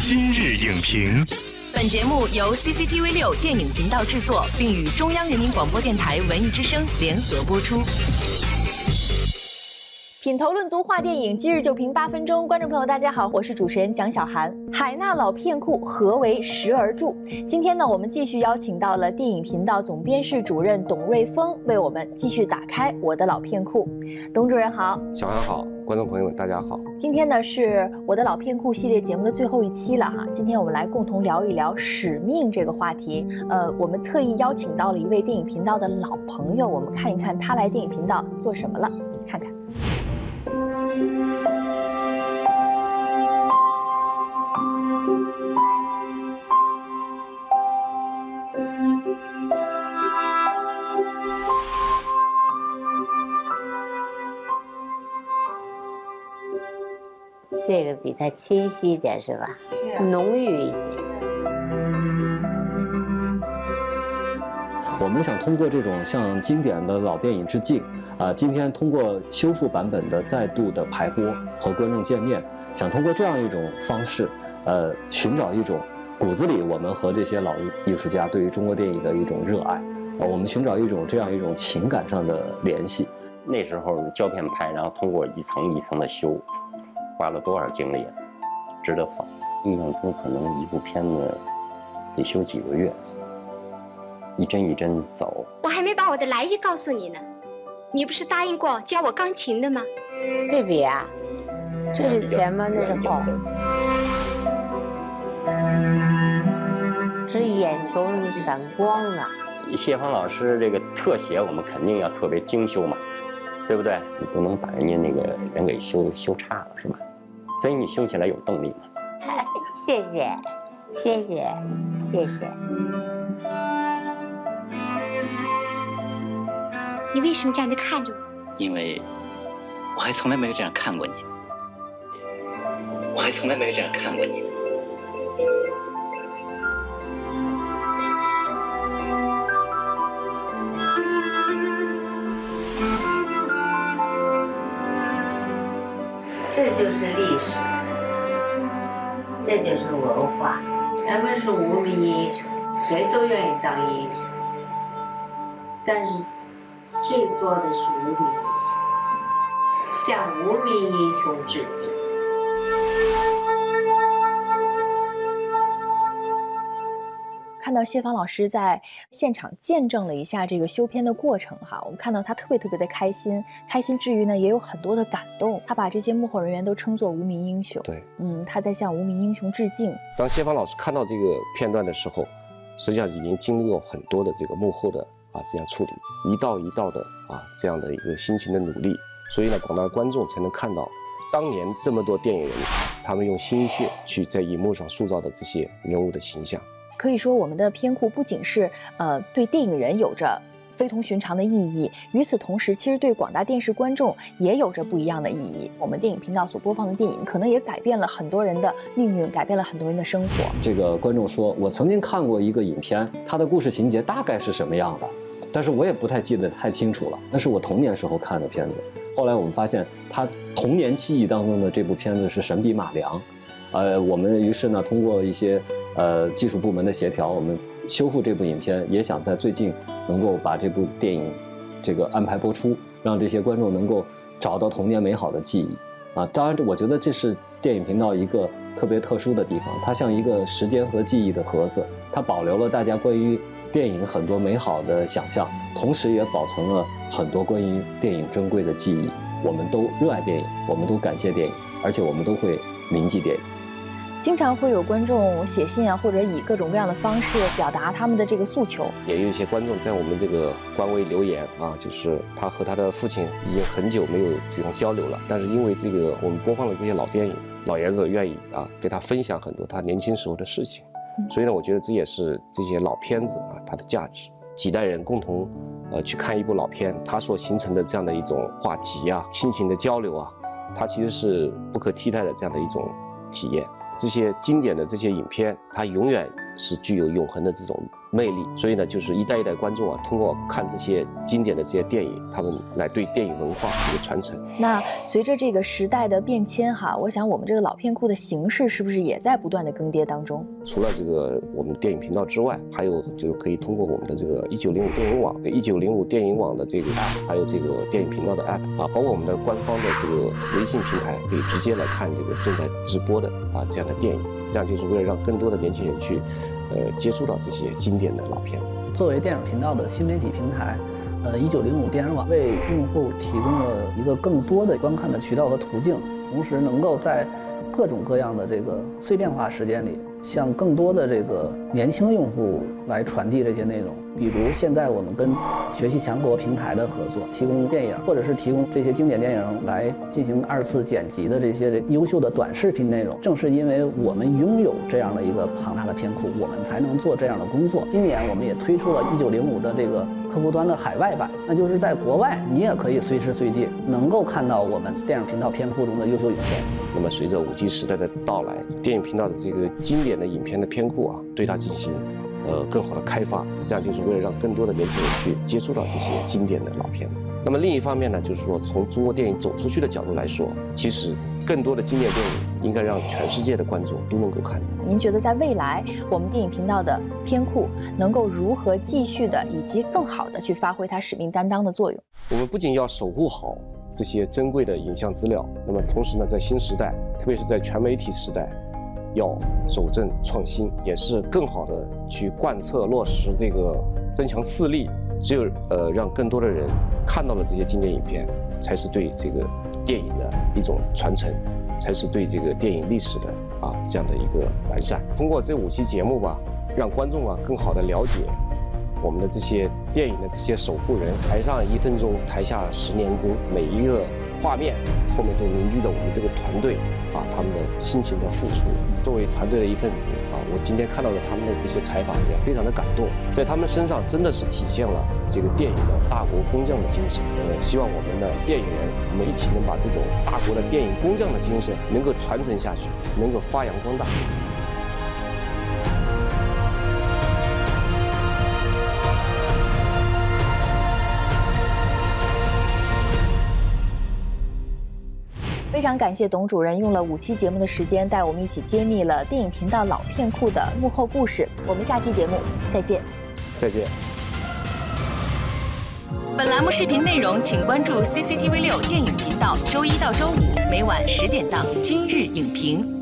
今日影评。 本节目由 CCTV6 电影频道制作，并与中央人民广播电台文艺之声联合播出。 品头论足话电影，今日就评8分钟。观众朋友，大家好，我是主持人蒋小涵。海纳老片库，何为时而著？今天呢，我们继续邀请到了电影频道总编室主任董瑞峰，为我们继续打开我的老片库。董主任好， 小涵好，观众朋友们大家好。 今天呢是我的老片库系列节目的最后一期了哈。今天我们来共同聊一聊使命这个话题。我们特意邀请到了一位电影频道的老朋友，我们看一看他来电影频道做什么了，看看。 这个比它清晰一点是吧？是，浓郁一些。 我们想通过这种向经典的老电影致敬，今天通过修复版本的再度的排播和观众见面，想通过这样一种方式，寻找一种骨子里我们和这些老艺术家对于中国电影的一种热爱，我们寻找这样一种情感上的联系。 那时候胶片拍，然后通过一层一层的修，花了多少精力，值得放。印象中可能一部片子得修几个月，一帧一帧走。 我还没把我的来意告诉你呢，你不是答应过教我钢琴的吗？ 对比啊，这是前吗？那是后。这眼球闪光啊！ 谢芳老师这个特写，我们肯定要特别精修嘛，对不对？你不能把人家那个人给修差了，是吧？所以你修起来有动力嘛。 谢谢，谢谢，谢谢。 你为什么这样的看着我？ 因为我还从来没有这样看过你，我还从来没有这样看过你。 这就是历史，这就是文化。咱们是无名英雄，谁都愿意当英雄，但是最多的是无名英雄，向无名英雄致敬。 看到谢芳老师在现场见证了一下这个修片的过程哈，我们看到他特别的开心，开心之余呢，也有很多的感动。他把这些幕后人员都称作无名英雄。 对， 他在向无名英雄致敬。 当谢芳老师看到这个片段的时候，实际上已经经历过很多的这个幕后的这样处理，一道一道的这样的一个辛勤的努力，所以呢，广大观众才能看到当年这么多电影人，他们用心血去在荧幕上塑造的这些人物的形象。 可以说，我们的片库不仅是对电影人有着非同寻常的意义，与此同时，其实对广大电视观众也有着不一样的意义。我们电影频道所播放的电影，可能也改变了很多人的命运，改变了很多人的生活。 这个观众说，我曾经看过一个影片，它的故事情节大概是什么样的，但是我也不太记得太清楚了。那是我童年时候看的片子。后来我们发现，他童年记忆当中的这部片子是《神笔马良》。我们于是呢，通过一些技术部门的协调，我们修复这部影片，也想在最近能够把这部电影这个安排播出，让这些观众能够找到童年美好的记忆当然，我觉得这是电影频道一个特别特殊的地方，它像一个时间和记忆的盒子，它保留了大家关于电影很多美好的想象，同时也保存了很多关于电影珍贵的记忆。我们都热爱电影，我们都感谢电影，而且我们都会铭记电影。 经常会有观众写信或者以各种各样的方式表达他们的这个诉求。 也有一些观众在我们这个官微留言就是他和他的父亲已经很久没有这种交流了，但是因为这个我们播放了这些老电影，老爷子愿意给他分享很多他年轻时候的事情，所以呢，我觉得这也是这些老片子它的价值。几代人共同去看一部老片，它所形成的这样的一种话题亲情的交流它其实是不可替代的这样的一种体验。这些经典的这些影片，它永远是具有永恒的这种魅力。所以呢，就是一代一代观众啊，通过看这些经典的这些电影，他们来对电影文化一个传承。 那随着这个时代的变迁哈，我想我们这个老片库的形式是不是也在不断的更迭当中？ 除了这个我们的电影频道之外，还有就是可以通过我们的这个1905电影网、1905电影网的这个 app， 还有这个电影频道的 app 啊，包括我们的官方的这个微信平台，可以直接来看这个正在直播的啊这样的电影。这样就是为了让更多的年轻人去接触到这些经典的老片子。 作为电影频道的新媒体平台，1905电影网为用户提供了一个更多的观看的渠道和途径，同时能够在各种各样的这个碎片化时间里，向更多的这个年轻用户来传递这些内容。比如现在我们跟学习强国平台的合作，提供电影或者是提供这些经典电影来进行2次剪辑的这些优秀的短视频内容。正是因为我们拥有这样的一个庞大的片库，我们才能做这样的工作。今年我们也推出了1905的这个客户端的海外版，那就是在国外你也可以随时随地能够看到我们电影频道片库中的优秀影片。 那么随着5G 时代的到来，电影频道的这个经典的影片的片库啊，对它进行更好的开发，这样就是为了让更多的年轻人去接触到这些经典的老片子。那么另一方面呢，就是说从中国电影走出去的角度来说，其实更多的经典电影应该让全世界的观众都能够看到。 您觉得在未来，我们电影频道的片库能够如何继续的以及更好的去发挥它使命担当的作用？ 我们不仅要守护好这些珍贵的影像资料，那么同时呢，在新时代，特别是在全媒体时代，要守正创新，也是更好的去贯彻落实这个增强4力。只有让更多的人看到了这些经典影片，才是对这个电影的一种传承，才是对这个电影历史的这样的一个完善。通过这5期节目吧，让观众更好的了解我们的这些电影的这些守护人，台上1分钟，台下10年功，每一个画面后面都凝聚着我们这个团队他们的辛勤的付出。作为团队的一份子我今天看到的他们的这些采访也非常的感动，在他们身上真的是体现了这个电影的大国工匠的精神。希望我们的电影人，我们一起能把这种大国的电影工匠的精神能够传承下去，能够发扬光大。 非常感谢董主任用了5期节目的时间，带我们一起揭秘了电影频道老片库的幕后故事。我们下期节目再见。 再见。 本栏目视频内容，请关注 CCTV6电影频道，周1到周5每晚10点档《今日影评》。